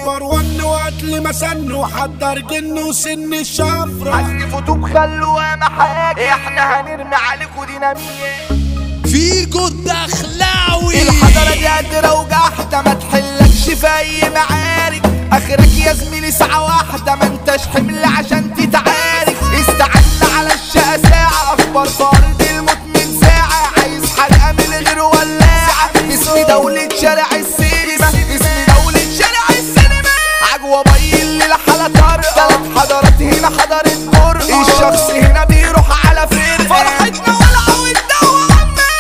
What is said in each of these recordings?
نمبر 1 وقتل مسن وحضر جن وسن الشفرة. حذفوا بخلوها محاك، احنا هنرمي عليكوا دينامية. فيجو الدخلاوي الحضرة دي قادرة وجحدة ما تحلكش في اي معارك. اخرك يا زميلي ساعة واحدة ما انتش حمل عشان تتعارك. استعنا على الشقة ساعة، اخبار طارد الموت من ساعة. عايز حرقة من غير ولاعة. اسمي دولة شارع السينما، اسمي دولة شارع السينما. عجوة بيل للحالة طارئة، تلات حضارات هنا حضارة جرأة. الشخص هنا بيروح على فرقة، فرحتنا ولعة والدوا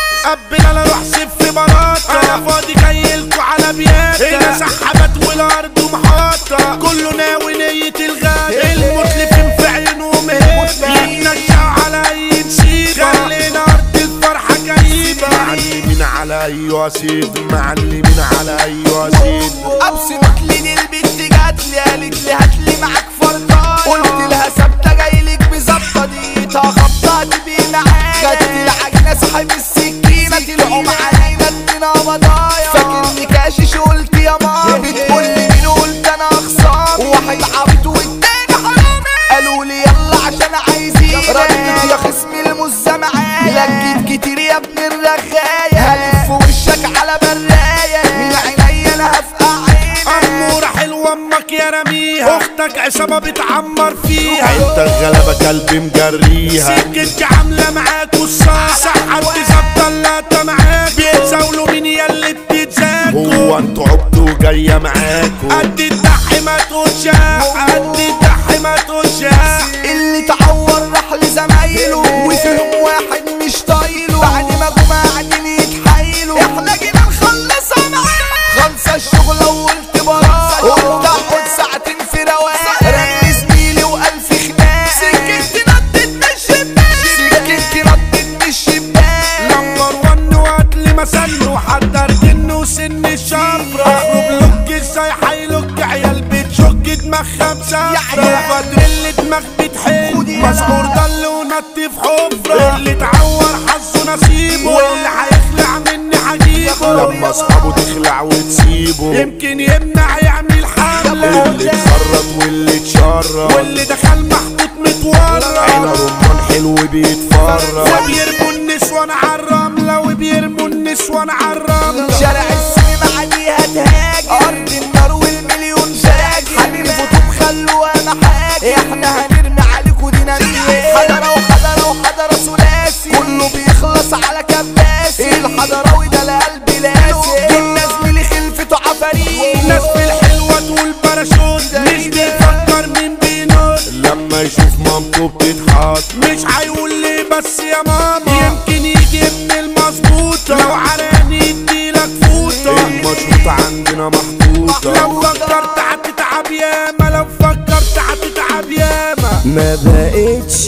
قبل انا اروح سيف في براطة. انا فاضي جايلكوا على بياتة، هنا سحبت والارض محاطة. كله ناوي نية الغابة، المتلفين في عينهم هيبة. يتنشأوا على اي نسيبة، خلينا ارض الفرحة جايبة. معلمين على اي وسيد، معلمين على اي وسيد. ابسمت لي البنت جاتلي قالت لي هاتلي معاك فرطاية. قلت لها ثابتة جايلك بظبطة، دقيقتها خبطات بينا عادة. خدت العجنة سحب السكينة، طلعوا علينا ادينا بضايا. فاكرني كاشش قلت يا ماما، بتقول لي مين قلت انا خصامي. واحد عبيط والتاني حرامي، قالوا لي يلا عشان عايزين. ردت يا خصمي المزة معايا، لجيت كتير يا ابن الرغاية. هلف وشك على براية، من عينيا انا هفقع عينك. أمورة حلوة أمك يا رميها، أختك عصابة بتعمر فيها. أنت الغلبة كلبي مجريها، سكتك عاملة معاك والصاح. سحبت ظبطة اللقطة معاك، بيتزاولوا مين ياللي بتتزاكوا. هو انتوا عبدوا جاية معاكوا. قد الضحي ما تقولش، قد الضحي ما تقولش. اللي تعور راح لزمايله، وفيهم واحد مش طايله. بعد ما جم قاعدين يتحايلوا، احنا جينا نخلصها معانا. خلص الشغلة وقلت براءة، قلت اقعد ساعتين في رواق. رن زميلي والف خناق، سكتي نطت من الشباك، سكتي نطت من الشباك. نمبر 1 وقتل مسن وحضر جن وسن الشفرة. اخرج لك ازاي حيلك عيال بتشك دماغها مسافرة. بدر اللي دماغ بتحل مسعور ضل ونط في حفرة. اللي اتعور حظه نصيبه، واللي هيخلع مني هجيبه. لما اصحابه تخلع وتسيبه، يمكن يمنع يعمل حملة. اللي اتخرط واللي اتشرط، واللي دخل محطوط متورط. عيله رمان حلو بيتفرج، وبيرموا النسوان عالرملة، وبيرموا النسوان عالرملة. شارع السينما عليها تهاجم، ارض النار والمليون فاجر. حبيبتوا بخلوها محاجم، احنا هنرمي عليكوا دينامية. حضرة وحضرة وحضرة ثلاثي، كله بيخلص على كباسي. الحضراوي ده لقلب لاسي، الناس ملي خلفته عفاريت. ناس في الحلوة تقول باراشوت، مش بيفكر مين بينط. لما يشوف مامته بتتحط، مش هيقول لي بس يا ماما. يمكن يجي ابن المظبوطة، لو عراني يديلك فوطة. المشروطة عندنا محطوطة، لو فكرت هتتعب ياما، لو فكرت هتتعب ياما. ما بقتش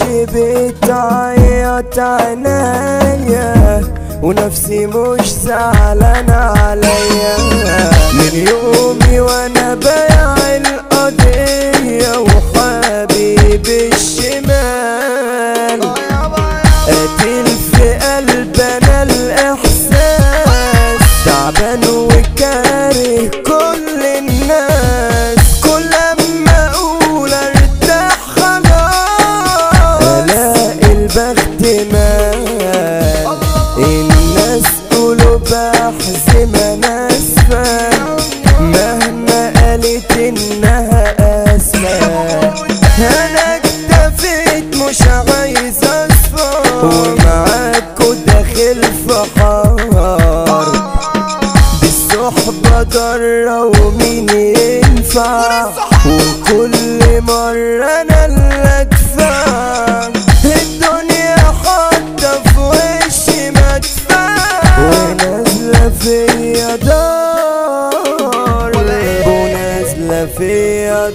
بتعيط عنايا، ونفسي مش زعلانة عليا. من يومي وانا بايع القضية، وحبيبي الشمال قاتل في قلبنا الاحساس. تعبان وكاره كل الناس، كل ما اقول ارتاح خلاص الاقي البخت مال. الناس قلوبها حزمة ناسفة، مهما قالت انها اسفة. انا اكتفيت مش عايز اصفى، ومعاكوا داخل في حار. بالصحبة ضرة ومين ينفع، وكل مرة انا اللي ادفع. الدنيا حاطة في وشي مدفع، ونازلة فيا دار، ونازلة فيا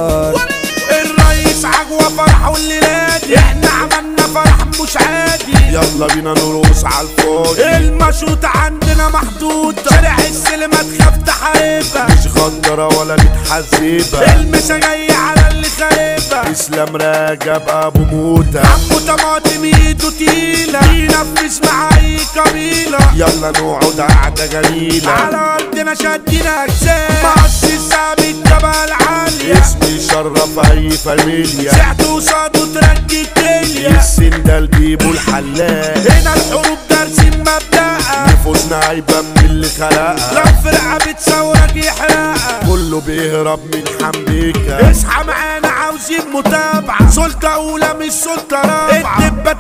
دار. الرئيس عجوة فرح والليلادي، احنا عملنا فرح مش عادي. يلا بينا نرقص على الفاضي. المشروط عندنا محدودة، شارع السلمة تخاف تحاربها، مش غدرة ولا متحزبة، المسا جاي على اللي خاربها. اسلام راجب ابو موتة، عمو طماطم ايده تقيلة، بينفذ مع اي قبيلة. يلا نقعد قعدة جميلة، على ارضنا شدينا اجسام، مؤسس ثابت جبل عالية، اسمي شرف اي فاميليا، سعت وصاد وترجي الدنيا، السندال بيبو الحلاق. هنا الحروب درس مبدأها، نفوسنا عيبة من اللي خلقها، لو فرقة بتصورك يحرقها، كله بيهرب من حمبيكا. اصحى معانا عاوزين متابعة، سلطة أولى مش سلطة رابعة، الدبة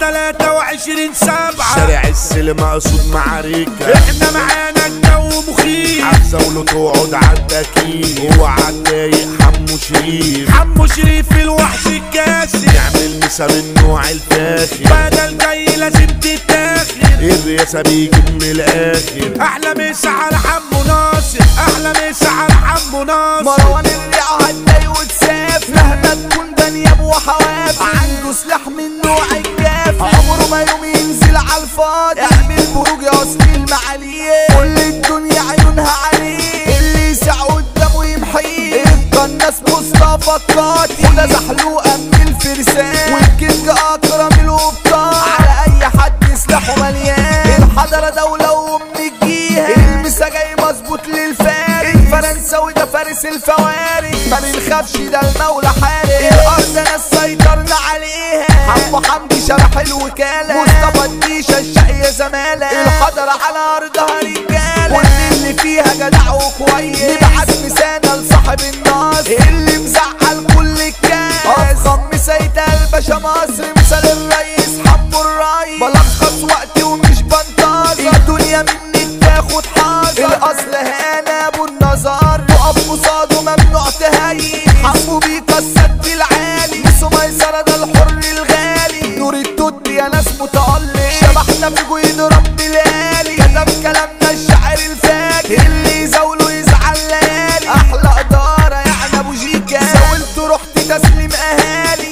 23/7، شارع السلمة قصود معاركة، احنا معانا الجو مخيف، عالزولة تقعد عالتكييف، هو عالضايق حمو شريف، حمو شريف الوحش الكاسي، يعمل مسا من نوع الفاخر، بدل جاي لازم تتاخر، الرئاسة بيجي من الآخر. أحلى مسا على حمو ناصر، أحلى مسا على حمو ناصر، مروان الريعة هتلاقي وتساف، مهما تكون بنياب وحواف، عنده سلاح من نوع الجاف، عمره ما يوم ينزل على الفاضي، اعمل بروج يا اصل المعاليه، كل الدنيا عيونها عليه، اللي يسع قدامه يمحيه، الناس مصطفى القاضي، وده زحلوقة من الفرسان، والكينج اكرم القبطان، على اي حد سلاحه مليان، الحضرة دولة ومن الجيهة، المسا جاي مظبوط للفارس، الفرنساوي ده فارس الفوارس، ما بنخافش ده المولى حارس، الارض ناس سيطرنا عليها، حمو حمدي شرح الوكالة، مصطفى الديشة الشقية زمالة، الحضرة على ارضها رجالة، كل اللي فيها جدع وكويس، نبعت مسانة لصاحب الناس، اللي مزعل كل الكاس، افخم مسيدة الباشا مصر، مثال الرئيس حمو الرئيس، بلخص وقتي ومش بنتظر، الدنيا مني تاخد حذر، الاصل هنا ابو النظر، تقف قصاده ممنوع تهيئ، حمو بيك السد العالي، نسو ميسرة ده الحر الغالي، نور التوت يا ناس متألق، شبحنا في جويد رب الالي، كتب كلامنا الشاعر الفاجر، اللي يزاوله يزعل ليالي، احلى ادارة يعني ابو جيكا، زاولت رحت تسليم اهالي،